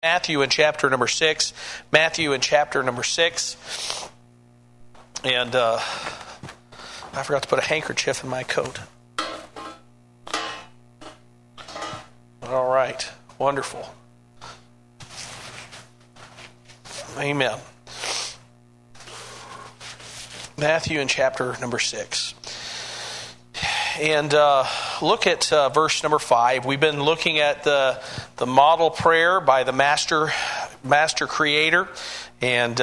Matthew in chapter number 6. Matthew in chapter number 6. And I forgot to put a handkerchief in my coat. All right. Wonderful. Amen. Matthew in chapter number 6. And look at verse number 5. We've been looking at the model prayer by the master creator. And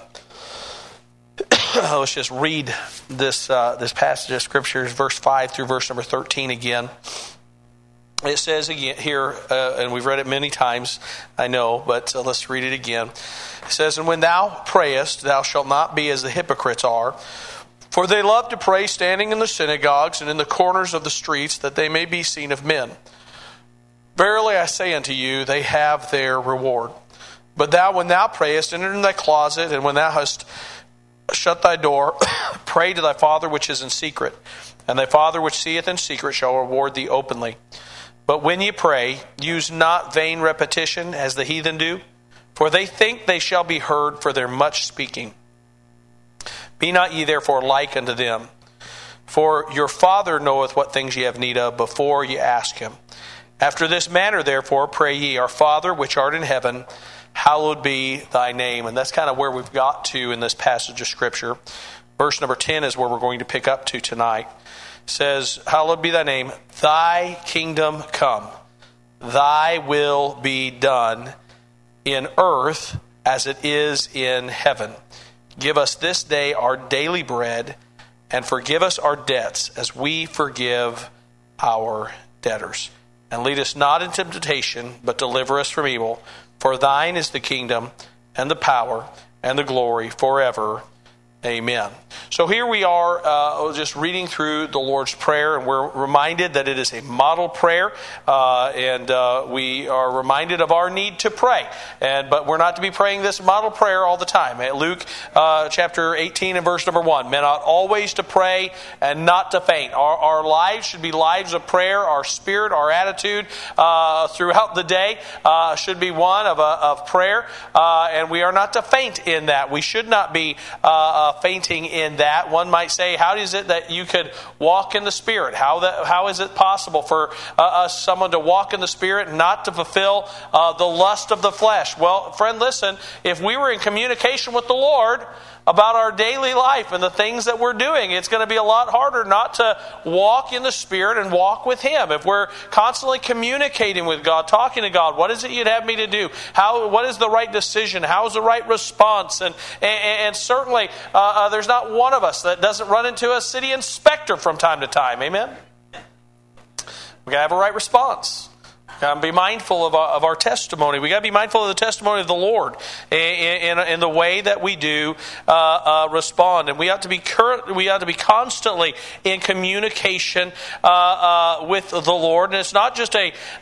let's just read this passage of Scripture, verse 5 through verse number 13 again. It says again here, and we've read it many times, I know, but let's read it again. It says, "And when thou prayest, thou shalt not be as the hypocrites are, for they love to pray standing in the synagogues and in the corners of the streets, that they may be seen of men. Verily I say unto you, they have their reward. But thou, when thou prayest, enter in thy closet, and when thou hast shut thy door, pray to thy Father which is in secret, and thy Father which seeth in secret shall reward thee openly. But when ye pray, use not vain repetition as the heathen do, for they think they shall be heard for their much speaking. Be not ye therefore like unto them, for your Father knoweth what things ye have need of before ye ask him. After this manner therefore pray ye, Our Father which art in heaven, hallowed be thy name." And that's kind of where we've got to in this passage of Scripture. Verse number 10 is where we're going to pick up to tonight. It says, "Hallowed be thy name, thy kingdom come, thy will be done in earth as it is in heaven. Give us this day our daily bread, and forgive us our debts as we forgive our debtors. And lead us not into temptation, but deliver us from evil. For thine is the kingdom, and the power, and the glory forever. Amen." So here we are just reading through the Lord's Prayer, and we're reminded that it is a model prayer, and we are reminded of our need to pray. But we're not to be praying this model prayer all the time. Luke chapter 18 and verse number 1, "Men ought always to pray and not to faint." Our lives should be lives of prayer. Our spirit, our attitude throughout the day should be one of prayer, and we are not to faint in that. We should not be fainting in that. One might say, how is it that you could walk in the Spirit? How is it possible for someone to walk in the Spirit and not to fulfill the lust of the flesh? Well, friend, listen, if we were in communication with the Lord about our daily life and the things that we're doing, it's going to be a lot harder not to walk in the Spirit and walk with Him. If we're constantly communicating with God, talking to God, what is it you'd have me to do? What is the right decision? How is the right response? And certainly there's not one of us that doesn't run into a city inspector from time to time. Amen? We got to have a right response. Got to be mindful of our testimony. We got to be mindful of the testimony of the Lord in the way that we do respond, and we ought to be constantly in communication with the Lord. And it's not just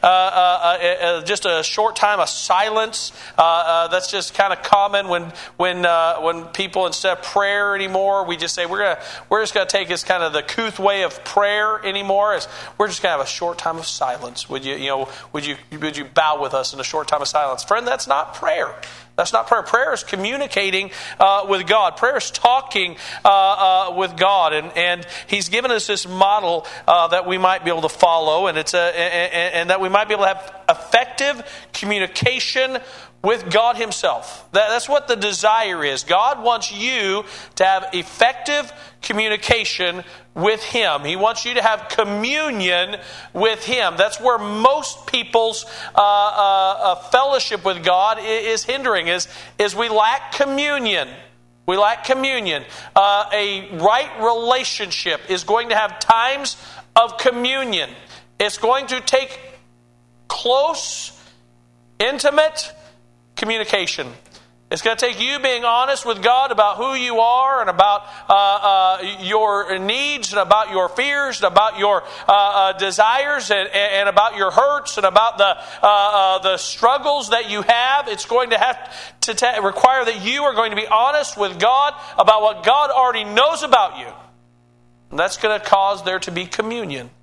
a short time of silence. That's just kind of common when people, instead of prayer anymore, we just say we're just going to take this kind of the couth way of prayer anymore. We're just going to have a short time of silence. Would you bow with us in a short time of silence? Friend, that's not prayer. That's not prayer. Prayer is communicating with God. Prayer is talking with God, and He's given us this model that we might be able to follow, and and that we might be able to have effective communication with God Himself. That's what the desire is. God wants you to have effective communication with Him. He wants you to have communion with Him. That's where most people's fellowship with God is hindering, is we lack communion. We lack communion. A right relationship is going to have times of communion. It's going to take close, intimate communication. It's going to take you being honest with God about who you are and about your needs and about your fears and about your desires and about your hurts and about the struggles that you have. It's going to have to require that you are going to be honest with God about what God already knows about you. And that's going to cause there to be communion.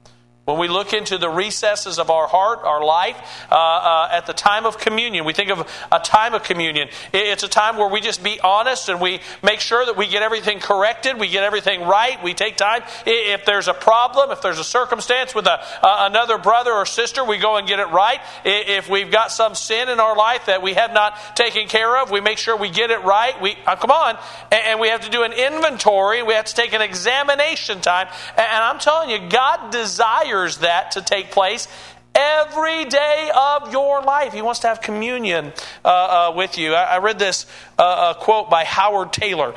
When we look into the recesses of our heart, our life, at the time of communion, we think of a time of communion. It's a time where we just be honest and we make sure that we get everything corrected, we get everything right, we take time. If there's a problem, if there's a circumstance with another brother or sister, we go and get it right. If we've got some sin in our life that we have not taken care of, we make sure we get it right. Come on. And we have to do an inventory. We have to take an examination time. And I'm telling you, God desires that to take place every day of your life. He wants to have communion with you. I read this quote by Howard Taylor.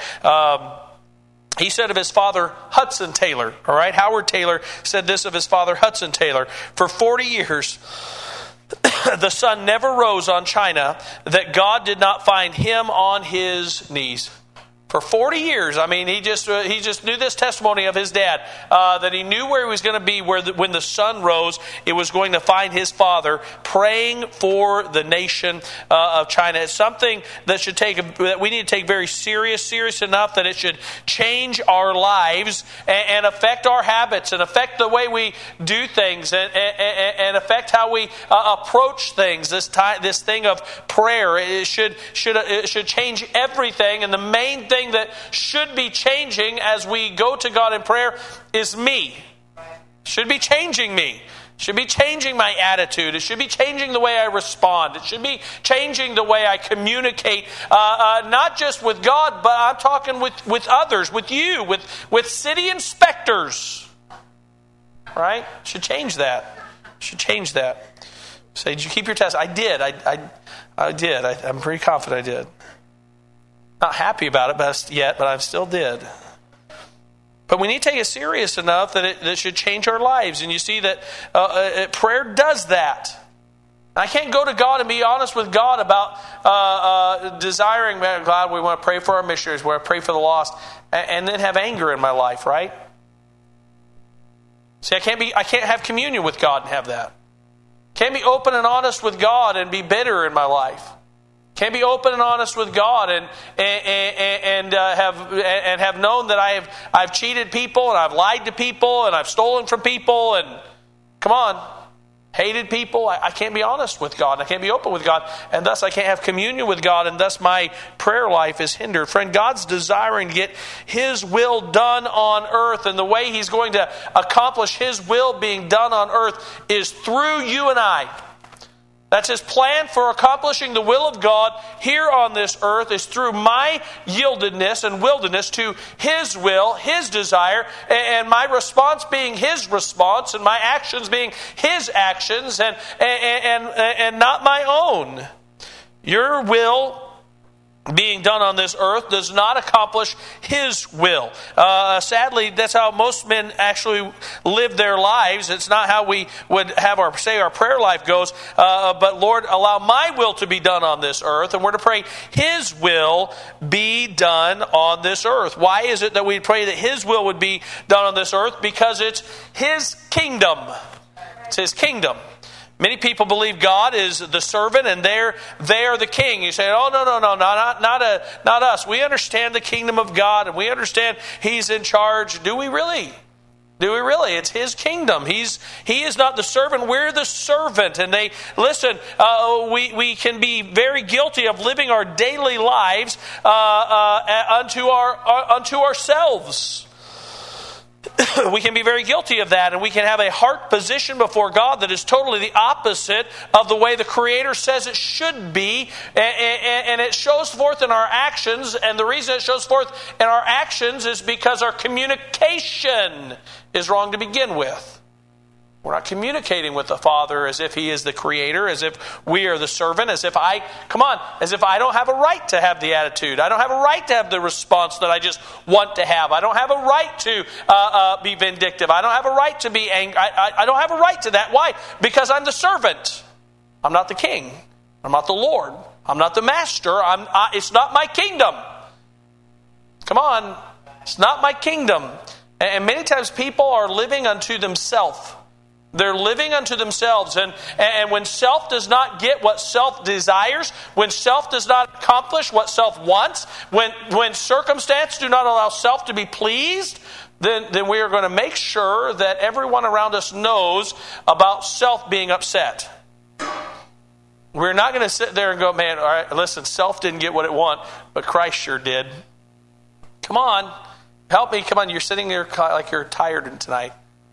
He said of his father, Hudson Taylor. All right, Howard Taylor said this of his father, Hudson Taylor. For 40 years, the sun never rose on China that God did not find him on his knees. For 40 years, I mean, he just knew this testimony of his dad, that he knew where he was going to be when the sun rose. It was going to find his father praying for the nation of China. It's something that we need to take very serious enough that it should change our lives and affect our habits and affect the way we do things and affect how we approach things. This thing of prayer, it should change everything. And the main thing that should be changing as we go to God in prayer is me. Should be changing me. Should be changing my attitude. It should be changing the way I respond. It should be changing the way I communicate, not just with God, but I'm talking with others, with you, with city inspectors. Right? Should change that. Should change that. Say, did you keep your test? I did. I did. I'm pretty confident I did. Not happy about it but I still did. But we need to take it serious enough that it should change our lives. And you see that prayer does that. I can't go to God and be honest with God about desiring, God, we want to pray for our missionaries, we want to pray for the lost, and then have anger in my life, right? See, I can't have communion with God and have that. Can't be open and honest with God and be bitter in my life. Can't be open and honest with God and have known that I've cheated people and I've lied to people and I've stolen from people and come on, hated people. I can't be honest with God. I can't be open with God, and thus I can't have communion with God, and thus my prayer life is hindered. Friend, God's desiring to get His will done on earth, and the way He's going to accomplish His will being done on earth is through you and I. That's His plan for accomplishing the will of God here on this earth, is through my yieldedness and wilderness to His will, His desire, and my response being His response, and my actions being His actions, and not my own. Your will being done on this earth does not accomplish His will. Sadly, that's how most men actually live their lives. It's not how we would have our prayer life goes. But Lord, allow my will to be done on this earth. And we're to pray His will be done on this earth. Why is it that we pray that His will would be done on this earth? Because it's His kingdom. It's His kingdom. Many people believe God is the servant and they are the king. You say, oh, no, not us. We understand the kingdom of God and we understand He's in charge. Do we really? Do we really? It's His kingdom. He is not the servant. We're the servant. And we can be very guilty of living our daily lives unto ourselves. We can be very guilty of that, and we can have a heart position before God that is totally the opposite of the way the Creator says it should be, and it shows forth in our actions. And the reason it shows forth in our actions is because our communication is wrong to begin with. We're not communicating with the Father as if He is the Creator, as if we are the servant, as if I don't have a right to have the attitude. I don't have a right to have the response that I just want to have. I don't have a right to be vindictive. I don't have a right to be angry. I don't have a right to that. Why? Because I'm the servant. I'm not the king. I'm not the Lord. I'm not the master. It's not my kingdom. Come on. It's not my kingdom. And many times people are living unto themselves. They're living unto themselves. And when self does not get what self desires, when self does not accomplish what self wants, when circumstance do not allow self to be pleased, then we are going to make sure that everyone around us knows about self being upset. We're not going to sit there and go, man, all right, listen, self didn't get what it wanted, but Christ sure did. Come on, help me. Come on, you're sitting there like you're tired tonight.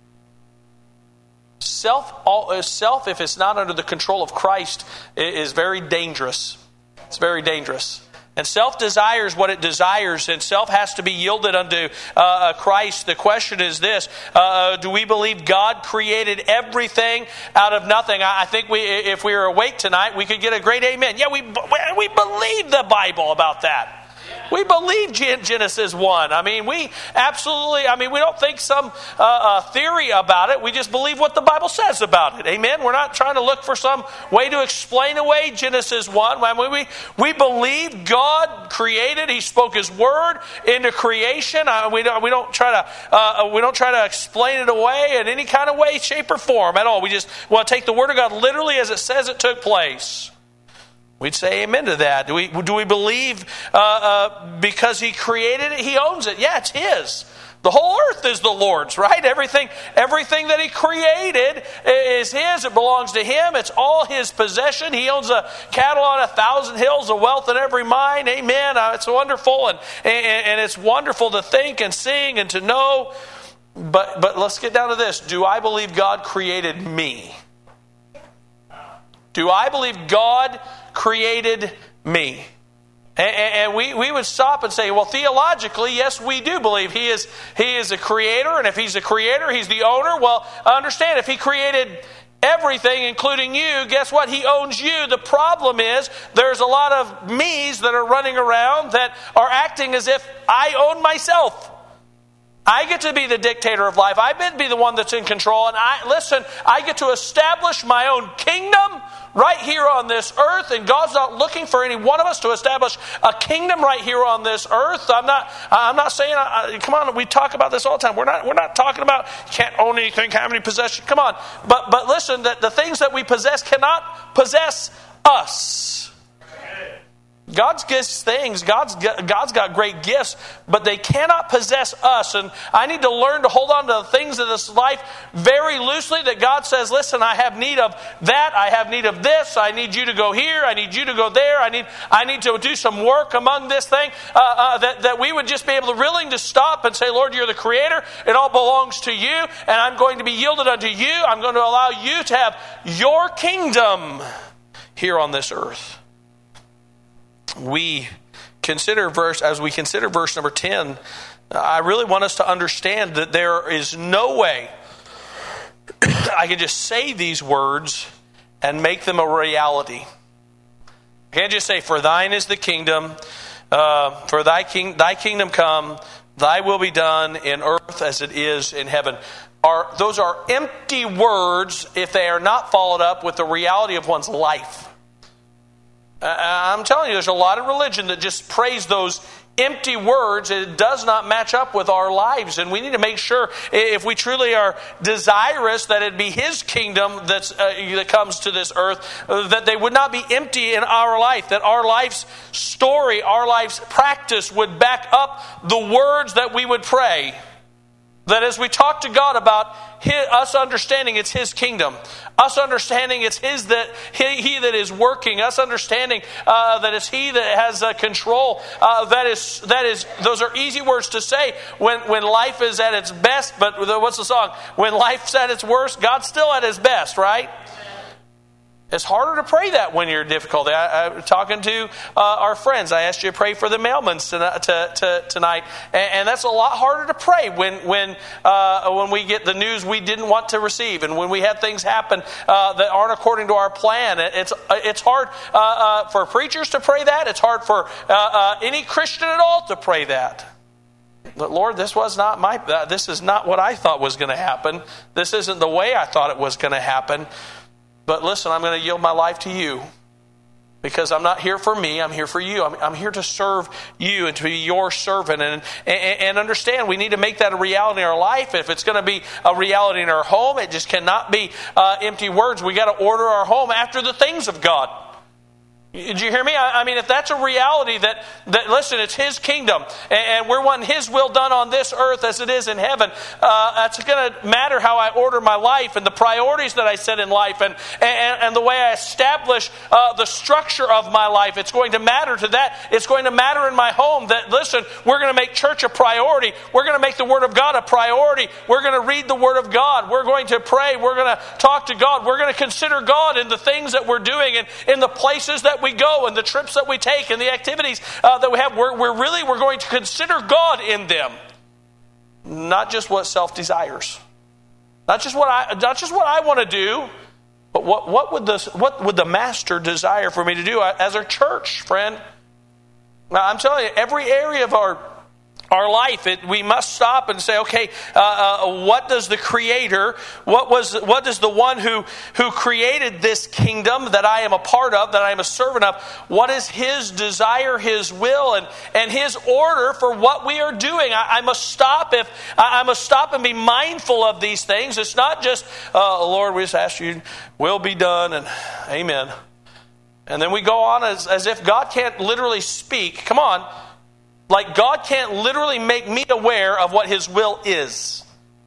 Self, if it's not under the control of Christ, is very dangerous. It's very dangerous. And self desires what it desires, and self has to be yielded unto Christ. The question is this: do we believe God created everything out of nothing? I think if we were awake tonight, we could get a great amen. Yeah, we believe the Bible about that. We believe Genesis 1. We don't think some theory about it. We just believe what the Bible says about it. Amen? We're not trying to look for some way to explain away Genesis 1. We believe God created. He spoke His Word into creation. We don't try to explain it away in any kind of way, shape, or form at all. We just want to take the Word of God literally as it says it took place. We'd say amen to that. Do we believe because He created it, He owns it? Yeah, it's His. The whole earth is the Lord's, right? Everything that He created is His. It belongs to Him. It's all His possession. He owns a cattle on 1,000 hills, a wealth in every mine. Amen. It's wonderful, and it's wonderful to think and sing and to know. But let's get down to this. Do I believe God created me? Do I believe God created me? And we would stop and say, well, theologically, yes, we do believe He is a creator, and if He's a creator, He's the owner. Well, understand, if He created everything, including you, guess what? He owns you. The problem is there's a lot of me's that are running around that are acting as if I own myself. I get to be the dictator of life. I get to be the one that's in control. And I get to establish my own kingdom right here on this earth. And God's not looking for any one of us to establish a kingdom right here on this earth. I'm not saying, come on, we talk about this all the time. We're not talking about you can't own anything, have any possession. Come on. But listen, that the things that we possess cannot possess us. God's gifts things. God's got great gifts, but they cannot possess us. And I need to learn to hold on to the things of this life very loosely, that God says, listen, I have need of that. I have need of this. I need you to go here. I need you to go there. I need to do some work among this thing. That we would just be able to willing to stop and say, Lord, you're the creator. It all belongs to you, and I'm going to be yielded unto you. I'm going to allow you to have your kingdom here on this earth. As we consider verse number 10, I really want us to understand that there is no way I can just say these words and make them a reality. I can't just say, for thine is the kingdom, for thy kingdom come, thy will be done in earth as it is in heaven. Those are empty words if they are not followed up with the reality of one's life. I'm telling you, there's a lot of religion that just prays those empty words. It does not match up with our lives. And we need to make sure, if we truly are desirous that it be His kingdom that comes to this earth, that they would not be empty in our life, that our life's story, our life's practice would back up the words that we would pray. That as we talk to God about us understanding it's His kingdom, us understanding it's He that is working, us understanding that it's He that has control. Those are easy words to say when life is at its best. But what's the song? When life's at its worst, God's still at His best, right? It's harder to pray that when you're in difficulty. I'm talking to our friends. I asked you to pray for the mailmans tonight, and that's a lot harder to pray when we get the news we didn't want to receive, and when we have things happen that aren't according to our plan. It's hard for preachers to pray that. It's hard for any Christian at all to pray that. But Lord, this is not what I thought was going to happen. This isn't the way I thought it was going to happen. But listen, I'm going to yield my life to you, because I'm not here for me. I'm here for you. I'm here to serve you and to be your servant. And understand, we need to make that a reality in our life. If it's going to be a reality in our home, it just cannot be empty words. We got to order our home after the things of God. Did you hear me? I mean, if that's a reality that listen, it's His kingdom, and we're wanting His will done on this earth as it is in heaven, that's going to matter how I order my life and the priorities that I set in life and the way I establish the structure of my life. It's going to matter to that. It's going to matter in my home that, listen, we're going to make church a priority. We're going to make the Word of God a priority. We're going to read the Word of God. We're going to pray. We're going to talk to God. We're going to consider God in the things that we're doing and in the places that we go and the trips that we take and the activities that we have. We're going to consider God in them, not just what self desires, not just what I want to do, but what would the Master desire for me to do as a church, friend? Now, I'm telling you, every area of our life, we must stop and say, okay, what does the Creator, what does the one who created this kingdom that I am a part of, that I am a servant of, what is His desire, His will, and His order for what we are doing? I must stop and be mindful of these things. It's not just, Lord, we just ask you, will be done, and amen. And then we go on as if God can't literally speak. Come on. Like God can't literally make me aware of what His will is.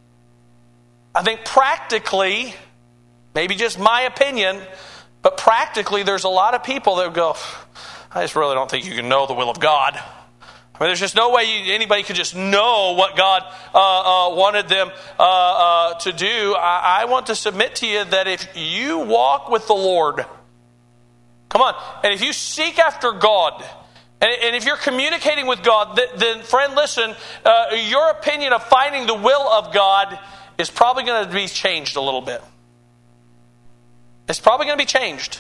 I think practically, maybe just my opinion, but practically there's a lot of people that go, I just really don't think you can know the will of God. I mean, there's just no way anybody could just know what God wanted them to do. I want to submit to you that if you walk with the Lord, come on, and if you seek after God, and if you're communicating with God, then friend, listen, your opinion of finding the will of God is probably going to be changed a little bit. It's probably going to be changed.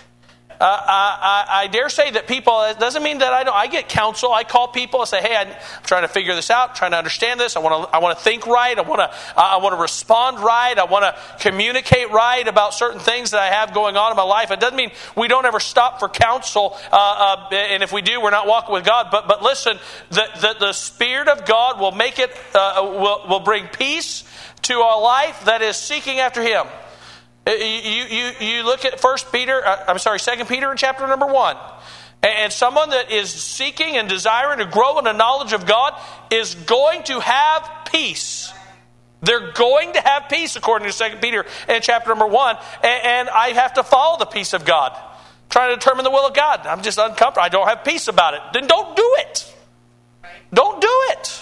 I dare say that people, it doesn't mean that I get counsel. I call people and say, hey, I'm trying to figure this out, trying to understand this. I want to think right. I want to respond right. I want to communicate right about certain things that I have going on in my life. It doesn't mean we don't ever stop for counsel. And if we do, we're not walking with God. But listen, the Spirit of God will make it, will bring peace to a life that is seeking after Him. You look at 2 Peter in chapter number 1. And someone that is seeking and desiring to grow in the knowledge of God is going to have peace. They're going to have peace according to 2 Peter in chapter number 1. And I have to follow the peace of God. Trying to determine the will of God. I'm just uncomfortable. I don't have peace about it. Then don't do it. Don't do it.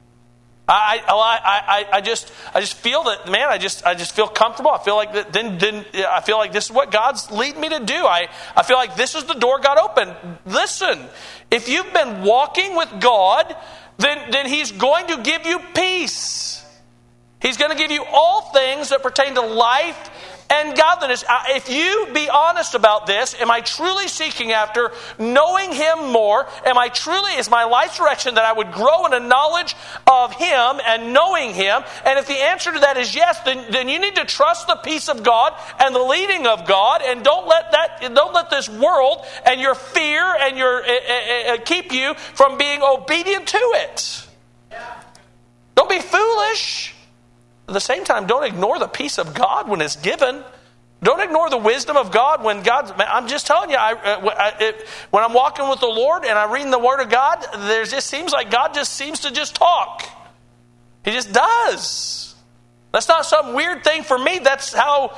I just feel that, man, I just feel comfortable. I feel like that. Then I feel like this is what God's leading me to do. I feel like this is the door God opened. Listen, if you've been walking with God, then He's going to give you peace. He's going to give you all things that pertain to life and godliness. If you be honest about this, am I truly seeking after knowing Him more? Is my life's direction that I would grow in a knowledge of Him and knowing Him? And if the answer to that is yes, then you need to trust the peace of God and the leading of God, and don't let this world and your fear and your keep you from being obedient to it. Don't be foolish. At the same time, don't ignore the peace of God when it's given. Don't ignore the wisdom of God when God's... I'm just telling you, when I'm walking with the Lord and I'm reading the Word of God, there just seems like God just seems to just talk. He just does. That's not some weird thing for me. That's how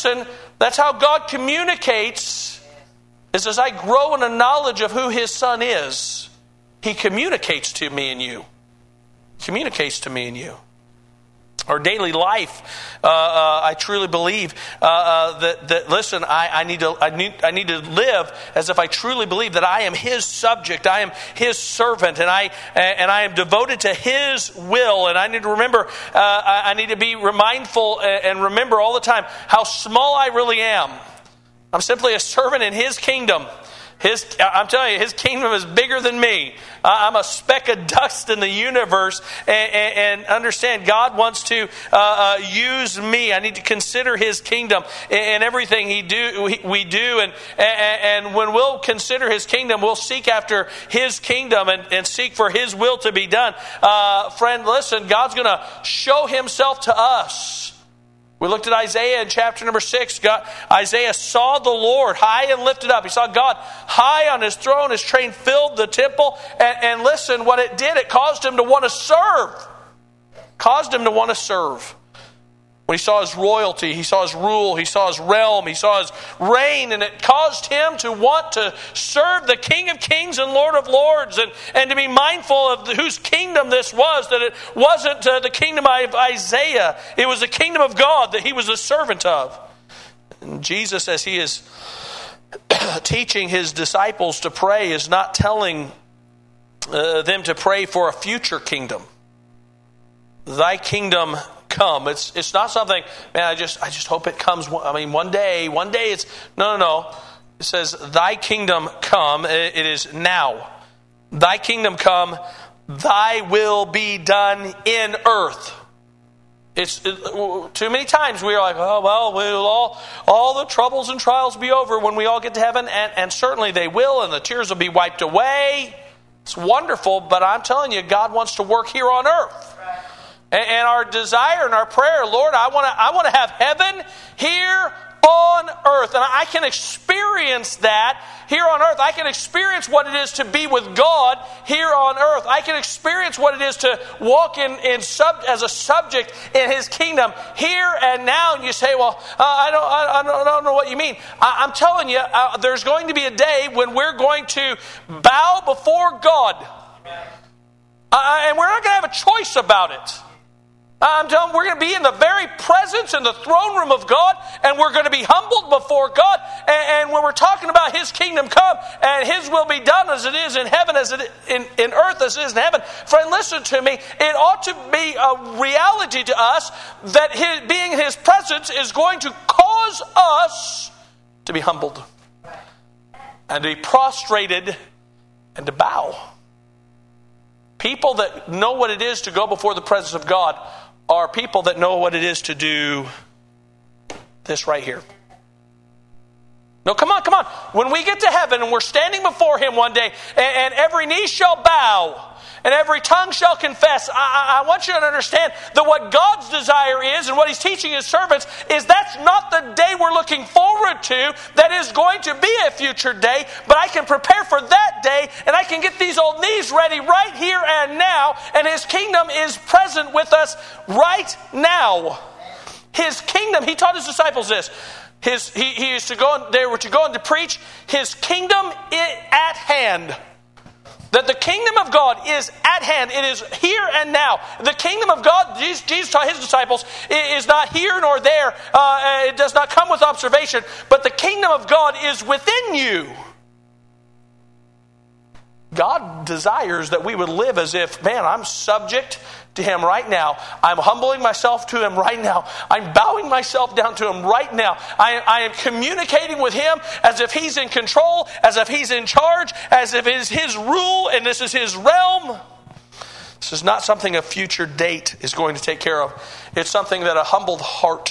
God communicates. Is as I grow in a knowledge of who His Son is, He communicates to me and you. Communicates to me and you. Our daily life, I truly believe that listen, I need to live as if I truly believe that I am His subject, I am His servant, and I am devoted to His will. And I need to remember, I need to be mindful and remember all the time how small I really am. I'm simply a servant in His kingdom. I'm telling you, His kingdom is bigger than me. I'm a speck of dust in the universe, and understand God wants to use me. I need to consider His kingdom in everything we do, and when we'll consider His kingdom, we'll seek after His kingdom and seek for His will to be done. Friend, listen, God's going to show Himself to us We looked at Isaiah in chapter number 6. Isaiah saw the Lord high and lifted up. He saw God high on his throne. His train filled the temple. And listen, what it did, it caused him to want to serve. Caused him to want to serve. When he saw his royalty, he saw his rule, he saw his realm, he saw his reign, and it caused him to want to serve the King of Kings and Lord of Lords, and to be mindful of whose kingdom this was, that it wasn't the kingdom of Isaiah. It was the kingdom of God that he was a servant of. And Jesus, as he is teaching his disciples to pray, is not telling them to pray for a future kingdom. Thy kingdom come. It's not something, man, I just hope it comes. I mean, one day it's, no. It says, thy kingdom come. It is now. Thy kingdom come, thy will be done in earth. Too many times we are like, oh, well, will all the troubles and trials be over when we all get to heaven? And certainly they will, and the tears will be wiped away. It's wonderful, but I'm telling you, God wants to work here on earth. And our desire and our prayer, Lord, I want to have heaven here on earth. And I can experience that here on earth. I can experience what it is to be with God here on earth. I can experience what it is to walk as a subject in His kingdom here and now. And you say, well, I don't know what you mean. I'm telling you, there's going to be a day when we're going to bow before God. And we're not going to have a choice about it. I'm telling you, we're going to be in the very presence in the throne room of God, and we're going to be humbled before God. And when we're talking about His kingdom come and His will be done as it is in heaven, as it in earth as it is in heaven, friend, listen to me. It ought to be a reality to us that being in His presence is going to cause us to be humbled and to be prostrated and to bow. People that know what it is to go before the presence of God are people that know what it is to do this right here. No, come on. When we get to heaven and we're standing before Him one day, and every knee shall bow and every tongue shall confess, I want you to understand that what God's desire is and what He's teaching His servants is that's not the day we're looking forward to. That is going to be a future day, but I can prepare for that day, and I can get these old knees ready right here and now, and His kingdom is present with us right now. His kingdom, He taught His disciples this. He used to go, they were to go and to preach, His kingdom at hand. That the kingdom of God is at hand. It is here and now. The kingdom of God, Jesus taught His disciples, is not here nor there. It does not come with observation. But the kingdom of God is within you. God desires that we would live as if, man, I'm subject to Him right now. I'm humbling myself to Him right now. I'm bowing myself down to Him right now. I am communicating with Him as if He's in control, as if He's in charge, as if it is His rule and this is His realm. This is not something a future date is going to take care of. It's something that a humbled heart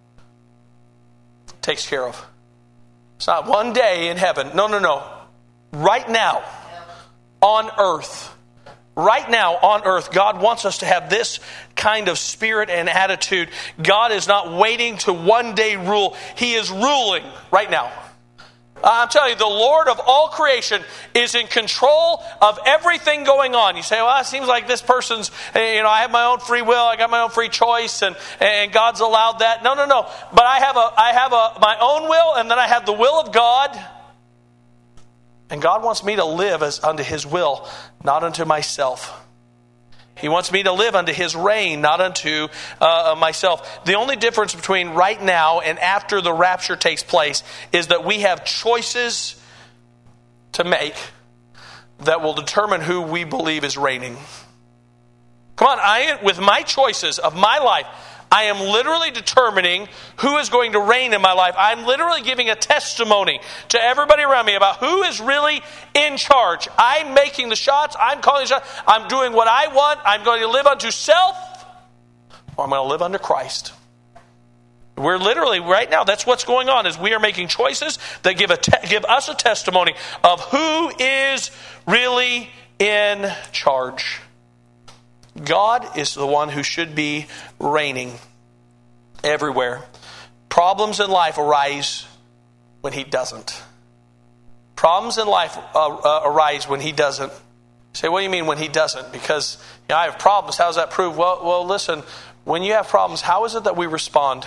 takes care of. It's not one day in heaven. No. Right now. On earth. Right now on earth, God wants us to have this kind of spirit and attitude. God is not waiting to one day rule. He is ruling right now. I'm telling you, the Lord of all creation is in control of everything going on. You say, well, it seems like this person's, I have my own free will, I got my own free choice, and God's allowed that. No. But I have my own will, and then I have the will of God. And God wants me to live as unto His will, not unto myself. He wants me to live unto His reign, not unto myself. The only difference between right now and after the rapture takes place is that we have choices to make that will determine who we believe is reigning. Come on, with my choices of my life, I am literally determining who is going to reign in my life. I'm literally giving a testimony to everybody around me about who is really in charge. I'm making the shots. I'm calling the shots. I'm doing what I want. I'm going to live unto self, or I'm going to live unto Christ. We're literally, right now, that's what's going on, is we are making choices that give us a testimony of who is really in charge. God is the one who should be reigning. everywhere. Problems in life arise when he doesn't. Problems in life arise when he doesn't. You say, what do you mean when he doesn't? Because I have problems. How does that prove? Well, listen, when you have problems, how is it that we respond?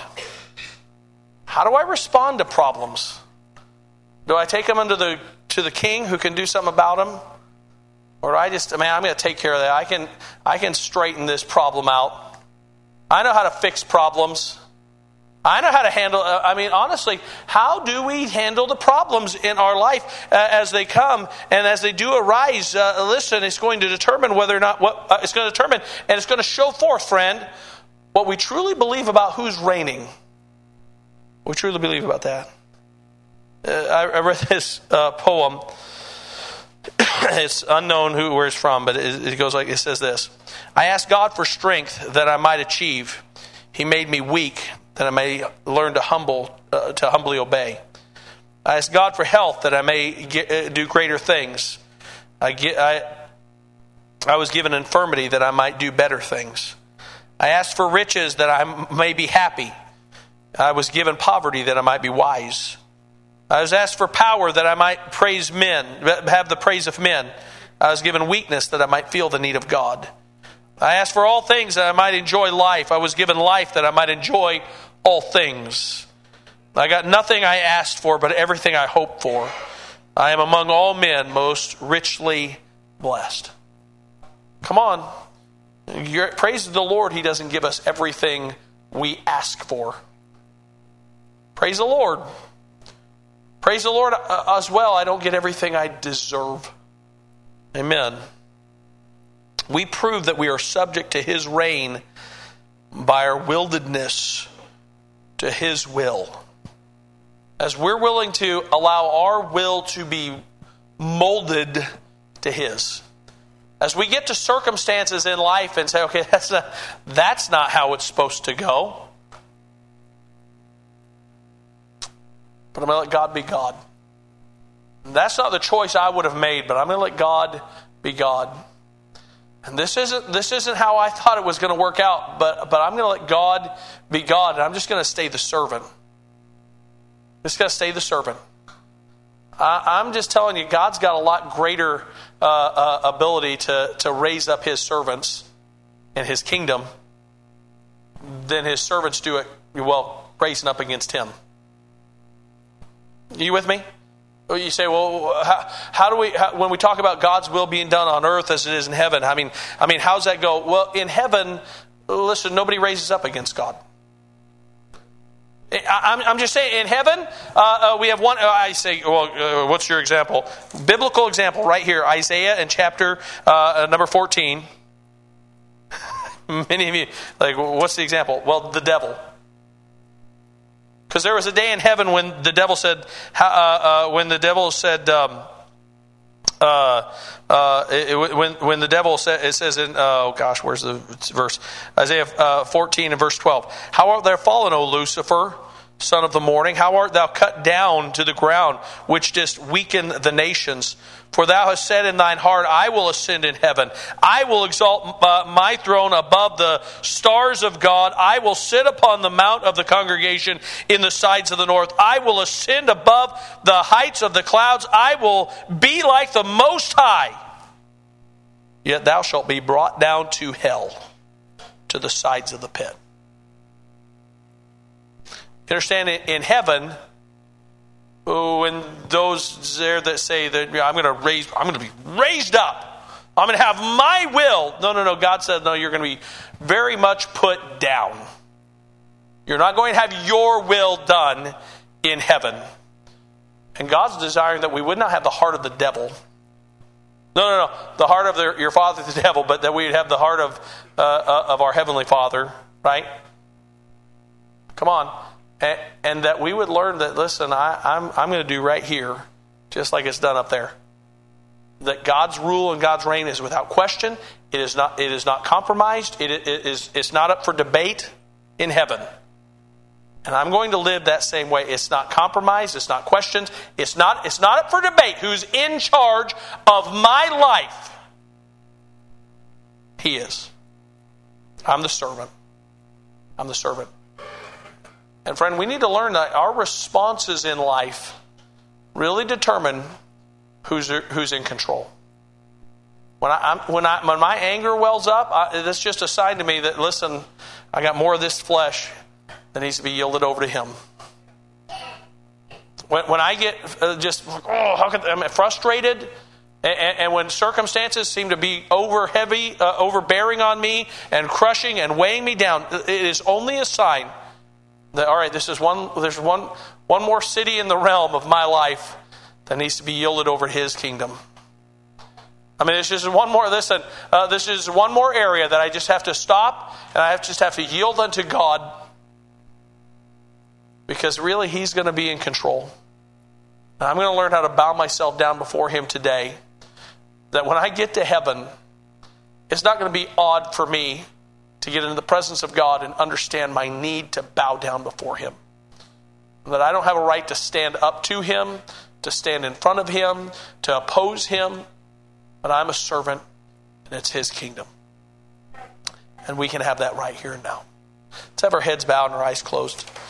How do I respond to problems? Do I take them to the king who can do something about them? Or do I just, I'm going to take care of that. I can straighten this problem out. I know how to fix problems. I know how to handle, honestly, how do we handle the problems in our life as they come and as they do arise? Listen, it's going to determine whether or not, it's going to determine, and it's going to show forth, friend, what we truly believe about who's reigning. We truly believe about that. I read this poem. It's unknown where it's from, but it goes like, it says this. I asked God for strength that I might achieve. He made me weak that I may learn to humbly obey. I asked God for health that I may do greater things. I was given infirmity that I might do better things. I asked for riches that I may be happy. I was given poverty that I might be wise. I was asked for power that I might praise men, have the praise of men. I was given weakness that I might feel the need of God. I asked for all things that I might enjoy life. I was given life that I might enjoy all things. I got nothing I asked for, but everything I hoped for. I am among all men most richly blessed. Come on. Praise the Lord, He doesn't give us everything we ask for. Praise the Lord. Praise the Lord as well. I don't get everything I deserve. Amen. We prove that we are subject to His reign by our willedness to His will. As we're willing to allow our will to be molded to His. As we get to circumstances in life and say, okay, that's not how it's supposed to go. But I'm going to let God be God. That's not the choice I would have made, but I'm going to let God be God. And this isn't how I thought it was going to work out, but I'm going to let God be God, and I'm just going to stay the servant. Just going to stay the servant. I'm just telling you, God's got a lot greater ability to raise up His servants in His kingdom than His servants do it, raising up against Him. Are you with me? You say, well, how do we, when we talk about God's will being done on earth as it is in heaven, I mean, how's that go? Well, in heaven, listen, nobody raises up against God. I'm just saying, in heaven, we have one. I say, what's your example? Biblical example right here, Isaiah in chapter number 14. Many of you, what's the example? Well, the devil. Because there was a day in heaven when the devil said, when the devil said, it says in, where's the verse? Isaiah 14 and verse 12. How art thou fallen, O Lucifer, son of the morning? How art thou cut down to the ground, which didst weaken the nations? For thou hast said in thine heart, I will ascend in heaven. I will exalt my throne above the stars of God. I will sit upon the mount of the congregation in the sides of the north. I will ascend above the heights of the clouds. I will be like the Most High. Yet thou shalt be brought down to hell, to the sides of the pit. You understand, in heaven, when those there that say that I'm going to be raised up, I'm going to have my will. No. God said, no, you're going to be very much put down. You're not going to have your will done in heaven. And God's desiring that we would not have the heart of the devil. No. The heart of your father, the devil, but that we would have the heart of our heavenly Father, right? Come on. And that we would learn that, listen, I'm going to do right here, just like it's done up there. That God's rule and God's reign is without question. It is not compromised. It's not up for debate in heaven. And I'm going to live that same way. It's not compromised. It's not questioned. It's not up for debate. Who's in charge of my life? He is. I'm the servant. And friend, we need to learn that our responses in life really determine who's in control. When my anger wells up, that's just a sign to me that, listen, I got more of this flesh that needs to be yielded over to him. When I get I'm frustrated, and when circumstances seem to be overbearing on me and crushing and weighing me down, it is only a sign that, all right, there's one more city in the realm of my life that needs to be yielded over to his kingdom. I mean, it's just one more. Listen, this is one more area that I just have to stop, and I just have to yield unto God, because really he's going to be in control. And I'm going to learn how to bow myself down before him today, that when I get to heaven, it's not going to be odd for me to get into the presence of God and understand my need to bow down before him. And that I don't have a right to stand up to him, to stand in front of him, to oppose him, but I'm a servant, and it's his kingdom. And we can have that right here and now. Let's have our heads bowed and our eyes closed.